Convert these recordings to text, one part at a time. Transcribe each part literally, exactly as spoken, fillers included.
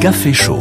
كافي شو.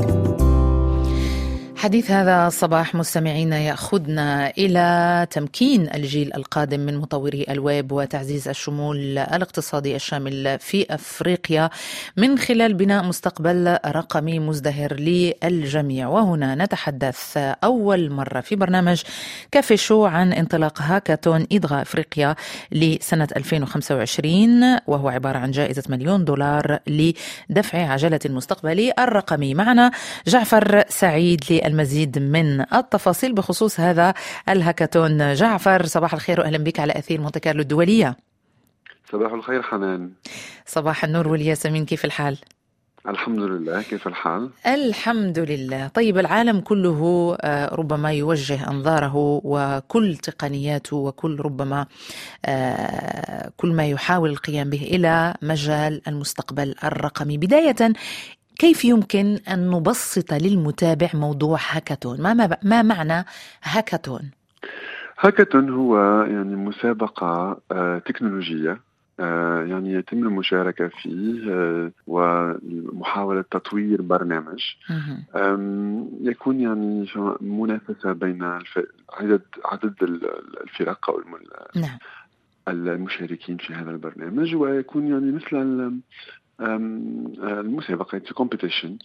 حديث هذا الصباح مستمعينا يأخذنا إلى تمكين الجيل القادم من مطوري الويب وتعزيز الشمول الاقتصادي الشامل في أفريقيا من خلال بناء مستقبل رقمي مزدهر للجميع. وهنا نتحدث أول مرة في برنامج كافي شو عن انطلاق هاكاثون إدغا أفريقيا لسنة ألفين وخمسة وعشرين، وهو عبارة عن جائزة مليون دولار لدفع عجلة المستقبل الرقمي. معنا جعفر سعيد المزيد من التفاصيل بخصوص هذا الهاكاثون. جعفر، صباح الخير وأهلا بك على أثير مونte كارلو الدولية. صباح الخير حنان. صباح النور والياسمين، كيف الحال؟ الحمد لله، كيف الحال؟ الحمد لله. طيب، العالم كله ربما يوجه أنظاره وكل تقنياته وكل ربما كل ما يحاول القيام به إلى مجال المستقبل الرقمي. بداية، كيف يمكن أن نبسط للمتابع موضوع هاكاثون؟ ما, ما, ما معنى هاكاثون؟ هاكاثون هو يعني مسابقة آه تكنولوجية، آه يعني يتم المشاركة فيه آه ومحاولة تطوير برنامج يكون يعني منافسة بين الف... عدد عدد الفرق أو الم... نعم. المشاركين في هذا البرنامج، ويكون يعني مثل المسابقة كومبيتيشن،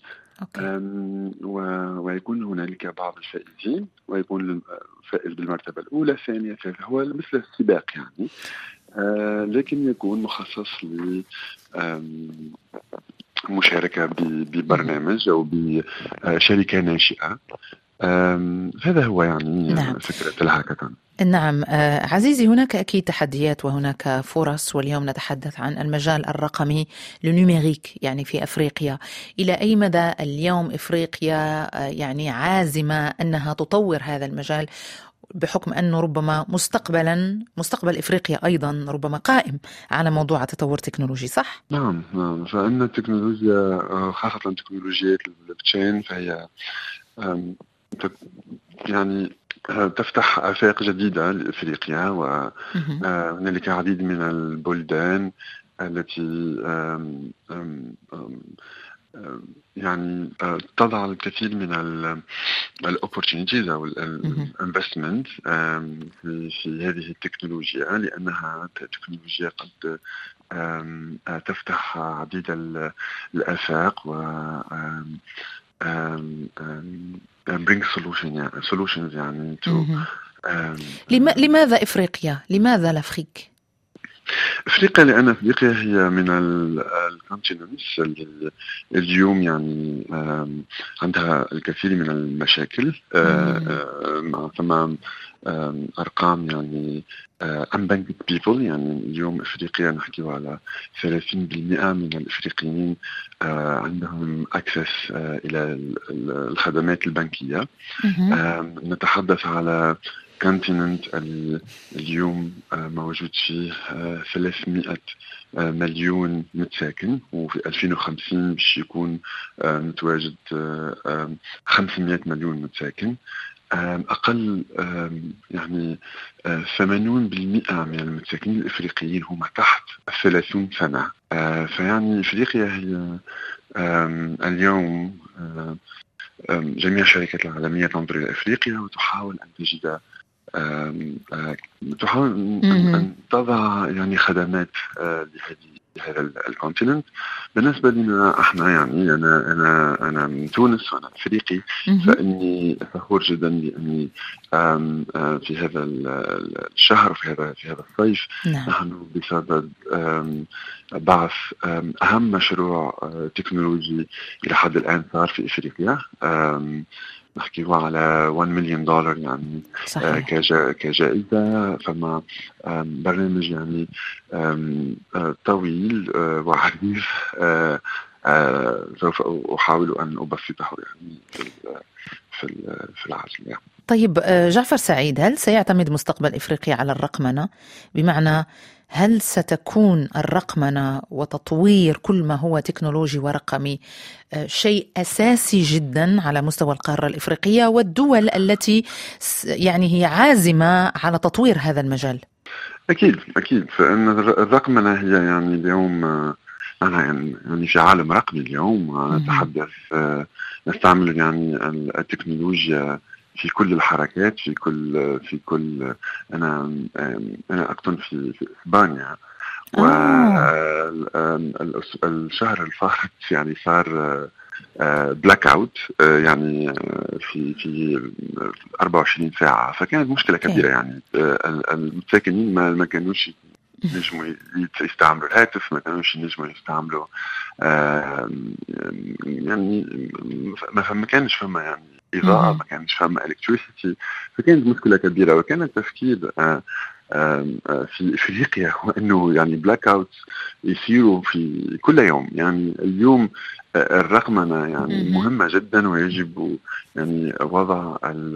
ويكون هنالك بعض الفائزين، ويكون الفائز بالمرتبة الأولى الثانية الثالثة، هو مثل السباق يعني، لكن يكون مخصص لمشاركة ببرنامج أو بشركة ناشئة. هذا هو يعني نعم. فكرة الهاكاثون. نعم عزيزي، هناك أكيد تحديات وهناك فرص، واليوم نتحدث عن المجال الرقمي لنوميريك يعني في أفريقيا. إلى أي مدى اليوم أفريقيا يعني عازمة أنها تطور هذا المجال، بحكم أنه ربما مستقبلا مستقبل إفريقيا أيضا ربما قائم على موضوع تطور تكنولوجي، صح؟ نعم نعم فإن التكنولوجيا خاصة تكنولوجيات البلوكتشين فهي يعني تفتح آفاق جديدة لإفريقيا، وهنالك العديد من البلدان التي يعني تضع الكثير من الopportunities أو الانفستمنت في هذه التكنولوجيا، لأنها تكنولوجيا قد تفتح عديد الآفاق و bring solution يعني solutions يعني to لما لماذا إفريقيا؟ لماذا الأفريق؟ أفريقيا لأن أفريقيا هي من الكونتيننتس اليوم يعني عندها الكثير من المشاكل، ثم أرقام يعني unbanked people، يعني اليوم إفريقيا نحكي على ثلاثين بالمئة من الإفريقيين عندهم access إلى الخدمات البنكية. نتحدث على كونتيننت اليوم موجود فيه ثلاثمئة مليون متساكن، وفي ألفين وخمسين باش يكون متواجد خمسمئة مليون متساكن. أقل يعني ثمانين بالمئة من المتساكنين الإفريقيين هم تحت ثلاثين سنة. فيعني إفريقيا هي اليوم جميع الشركات العالمية تنظر إلى إفريقيا وتحاول أن تجد تحاول أن تضع يعني خدمات لهذه لهذا الكونتيننت. بالنسبة لنا احنا يعني أنا أنا أنا من تونس وأنا أفريقي، فإني فخور جدا لأني في هذا الشهر في هذا في هذا الصيف نعم. نحن بصدد بعث أهم مشروع تكنولوجي إلى حد الآن صار في إفريقيا، نحكي على واحد مليون دولار يعني كجا كجائزة. فما برنامج يعني طويل وعريض سوف أحاول أن أبسطه يعني في في العاجل يعني. طيب جعفر سعيد، هل سيعتمد مستقبل إفريقيا على الرقمنة؟ بمعنى هل ستكون الرقمنة وتطوير كل ما هو تكنولوجي ورقمي شيء أساسي جدا على مستوى القارة الإفريقية والدول التي يعني هي عازمة على تطوير هذا المجال؟ أكيد أكيد، فإن الرقمنة هي يعني اليوم أنا يعني في عالم رقمي اليوم نتحدث، نستعمل يعني التكنولوجيا في كل الحركات، في كل في كل أنا أنا أكتن في في إسبانيا، والشهر الفارط يعني صار بلاك اوت يعني في في أربعة وعشرين ساعة، فكانت مشكلة كبيرة. يعني المساكنين ما ما كانوش ينجموا يستعملوا الهاتف، ما كانوش ينجموا يستعملوا يعني ما فما كانش فما يعني إضاءة، ما كانش فما إلكتريسيتي، فكانت مشكلة كبيرة. وكان التفكير في إفريقيا هو أنه يعني بلاك أوت يصيروا في كل يوم. يعني اليوم الرقمنة يعني مهمة جدا، ويجب يعني وضع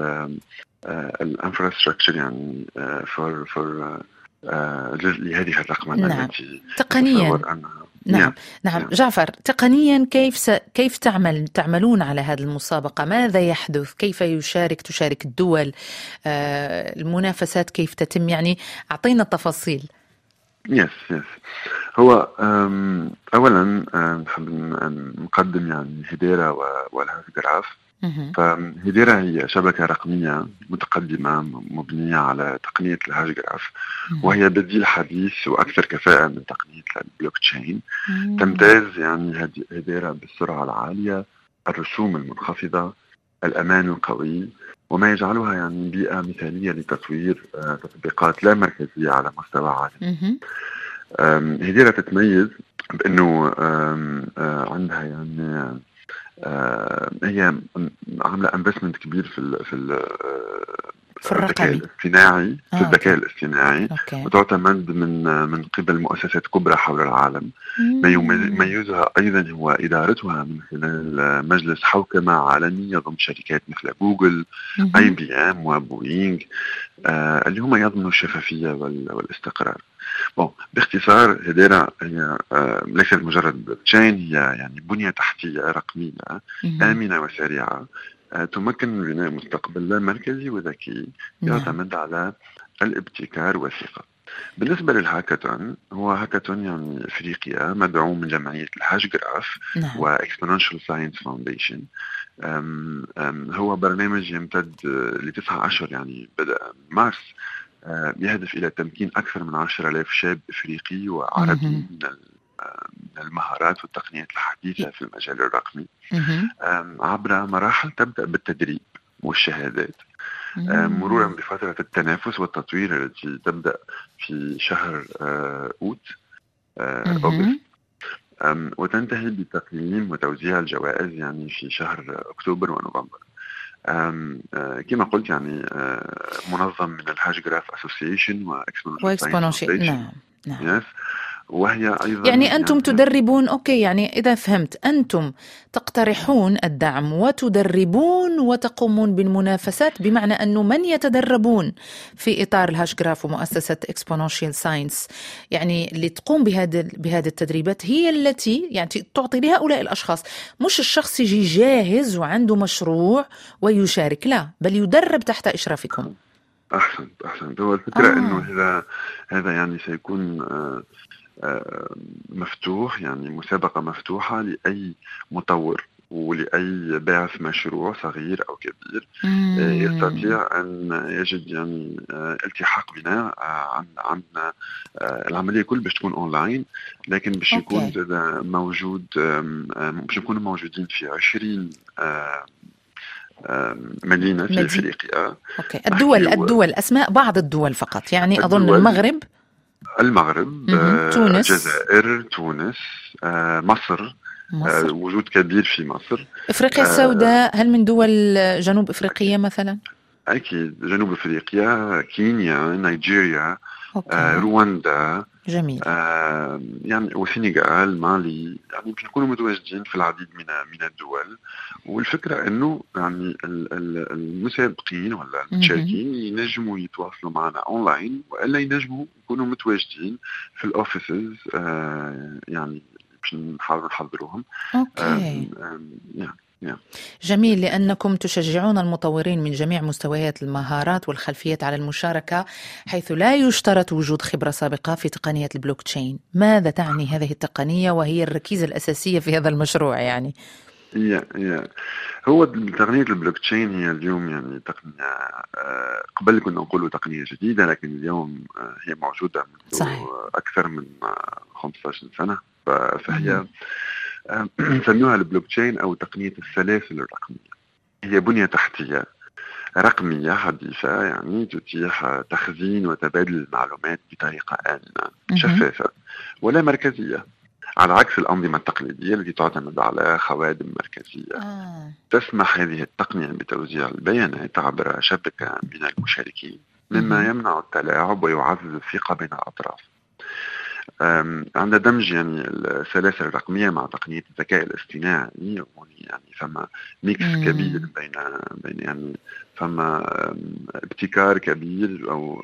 الانفراستراكشر يعني فور فور لهذه الرقمنة. نعم. التي تقنيا أنها نعم نعم, نعم. جعفر، تقنيا كيف س... كيف تعمل تعملون على هذه المسابقة؟ ماذا يحدث؟ كيف يشارك تشارك الدول؟ آه المنافسات كيف تتم؟ يعني أعطينا التفاصيل. يس يس هو أولا نحب نقدم يعني هديرة والهاشجراف. فهديرة هي شبكة رقمية متقدمة مبنية على تقنية الهاشجراف، وهي بديل حديث وأكثر كفاءة من تقنية البلوك تشين. تمتاز يعني هديرة بالسرعة العالية، الرسوم المنخفضة، الأمان القوي، وما يجعلها يعني بيئة مثالية لتطوير تطبيقات لا مركزية على مستوى عالمي. هديرة تتميز بأنه عندها يعني هي عاملة انفستمنت كبير في في في الذكاء الاصطناعي في آه، الذكاء الاصطناعي، وتعتمد من من قبل مؤسسات كبرى حول العالم. ما يميزها أيضا هو إدارتها من خلال مجلس حوكمة عالمي يضم شركات مثل جوجل، اي بي ام وبوينغ، آه اللي هم يضمنوا الشفافية والاستقرار. بون باختصار هديرة هي آه ليست مجرد تشين، هي يعني بنية تحتية رقمية آمنة وسريعة آه تمكن من بناء مستقبل لا مركزي وذكي يعتمد على الابتكار والثقة. بالنسبة للهاكاثون، هو هاكاثون يعني أفريقيا مدعوم من جمعية الهاشجراف وإكسبوننشال ساينس فاونديشن. هو برنامج يمتد لتسعة أشهر، يعني بدأ مارس، يهدف إلى تمكين أكثر من عشرة آلاف شاب إفريقي وعربي من المهارات والتقنيات الحديثة في المجال الرقمي عبر مراحل تبدأ بالتدريب والشهادات، مرورا بفترة التنافس والتطوير التي تبدأ في شهر أوت أغسطس وتنتهي بتقييم وتوزيع الجوائز يعني في شهر أكتوبر ونوفمبر. كما قلت يعني منظم من الهاشجراف أسوسيشن وإكسبوننشال. نعم نعم. yes. وهي أيضا يعني أنتم يعني تدربون. أوكي، يعني إذا فهمت، أنتم تقترحون الدعم وتدربون وتقومون بالمنافسات، بمعنى أنه من يتدربون في إطار الهاشجراف ومؤسسة إكسبوننشال ساينس يعني اللي تقوم بهذه بهذه التدريبات هي التي يعني تعطي لهؤلاء الأشخاص، مش الشخص يجي جاهز وعنده مشروع ويشارك، لا، بل يدرب تحت إشرافكم. أحسنت أحسنت هو الفكرة آه. أنه هذا هذا يعني سيكون آه مفتوح، يعني مسابقة مفتوحة لأي مطور ولأي باعث مشروع صغير أو كبير مم. يستطيع أن يجد يعني التحاق بنا. عندنا العملية كل باش تكون أونلاين، لكن باش يكون موجود باش نكونوا موجودين في عشرين مدينة في أفريقيا. أوكي. الدول الدول أسماء بعض الدول فقط، يعني الدول أظن المغرب المغرب تونس، الجزائر، تونس، مصر, مصر. وجود كبير في مصر. إفريقيا السوداء، هل من دول جنوب إفريقيا مثلا؟ أكيد جنوب إفريقيا، كينيا، نيجيريا، آه، رواندا، جميل، آه، يعني وسنغال، مالي، يعني بنكونوا متواجدين في العديد من من الدول. والفكرة إنه يعني المسابقين ولا المشاركين ينجموا يتواصلوا معنا أونلاين، وإلا ينجموا يكونوا متواجدين في الأوفيسز، آه، يعني باش نحاولوا نحضروهم. أوكي. يعني جميل، لأنكم تشجعون المطورين من جميع مستويات المهارات والخلفيات على المشاركة، حيث لا يشترط وجود خبرة سابقة في تقنية البلوك تشين. ماذا تعني هذه التقنية وهي الركيزة الأساسية في هذا المشروع؟ يعني يا يا هو تقنية البلوك تشين هي اليوم يعني تقنية، آه قبل كنا نقول تقنية جديدة، لكن اليوم آه هي موجودة منذ صحيح. أكثر من خمسة عشر سنة. فهي آه سموها البلوك تشين أو تقنية السلاسل الرقمية. هي بنية تحتية رقمية حديثة، يعني تتيح تخزين وتبادل المعلومات بطريقة آمنة شفافة ولا مركزية، على عكس الأنظمة التقليدية التي تعتمد على خوادم مركزية. آه. تسمح هذه التقنية بتوزيع البيانات عبر شبكة بين المشاركين، مما يمنع التلاعب ويعزز الثقة بين الأطراف. عند دمج يعني السلاسل الرقمية مع تقنية الذكاء الاصطناعي، يعني فما ميكس كبير بين بين يعني فما ابتكار كبير، أو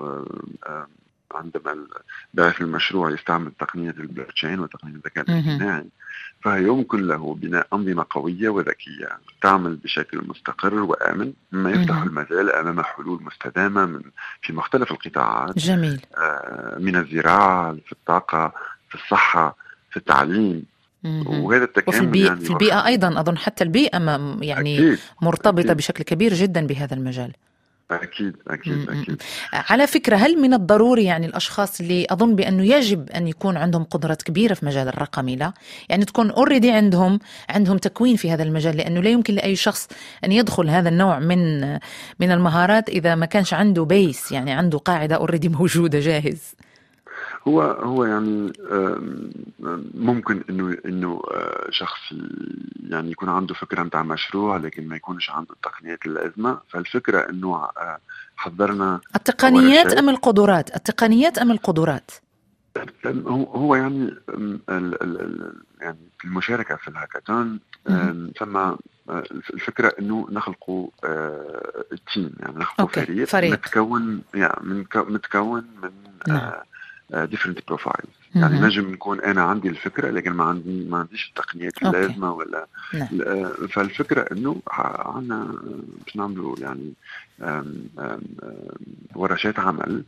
عندما باعث المشروع يستعمل تقنية البلوك تشين وتقنية الذكاء الاصطناعي، فيمكن له بناء أنظمة قوية وذكية تعمل بشكل مستقر وآمن، مما يفتح المجال أمام حلول مستدامة من في مختلف القطاعات. جميل. من الزراعة في الطاقة في الصحة في التعليم. وهذا التكامل وفي البيئة, يعني في البيئة أيضا أظن حتى البيئة يعني أكيد. مرتبطة أكيد. بشكل كبير جدا بهذا المجال. أكيد أكيد أكيد. على فكرة، هل من الضروري يعني الأشخاص اللي أظن بأنه يجب أن يكون عندهم قدرات كبيرة في مجال الرقمي، لا يعني تكون أوريدي عندهم عندهم تكوين في هذا المجال، لأنه لا يمكن لأي شخص أن يدخل هذا النوع من من المهارات إذا ما كانش عنده بيس، يعني عنده قاعدة أوريدي موجودة جاهز. هو هو يعني ممكن انه انه شخص يعني يكون عنده فكره نتاع مشروع لكن ما يكونش عنده التقنيات اللازمه. فالفكره انه حضرنا التقنيات ام القدرات التقنيات ام القدرات هو يعني يعني المشاركه في الهاكاثون ثم الفكره انه نخلقوا تيم، يعني نخلقوا فريق, فريق متكون يعني متكون من نعم. different profiles. يعني نجم نكون أنا عندي الفكرة لكن ما عندي ما عنديش التقنيات اللازمة ولا نعم. فالفكرة إنه عنا باش نعملوا يعني آم آم ورشات عمل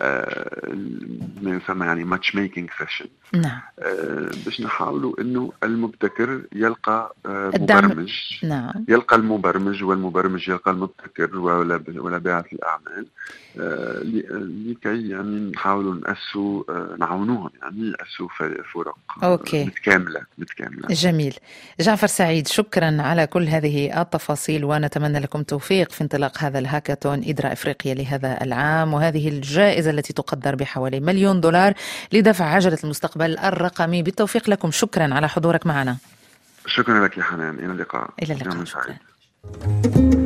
ما يسمى يعني match making session. نعم. باش نحاولوا إنه المبتكر يلقى مبرمج نعم. يلقى المبرمج والمبرمج يلقى المبتكر ولا ولا باعث الأعمال، لكي يعني نحاولوا نأسوا نعاونوهم يعني يأسوا فرق أوكي. متكاملة متكاملة. جميل. جعفر سعيد، شكرا على كل هذه التفاصيل، ونتمنى لكم توفيق في انطلاق هذا الهاكاثون إدرا إفريقيا لهذا العام، وهذه الجائزة التي تقدر بحوالي مليون دولار لدفع عجلة المستقبل الرقمي. بالتوفيق لكم، شكرا على حضورك معنا. شكرا لك يا حنان، إلى اللقاء. إلى اللقاء.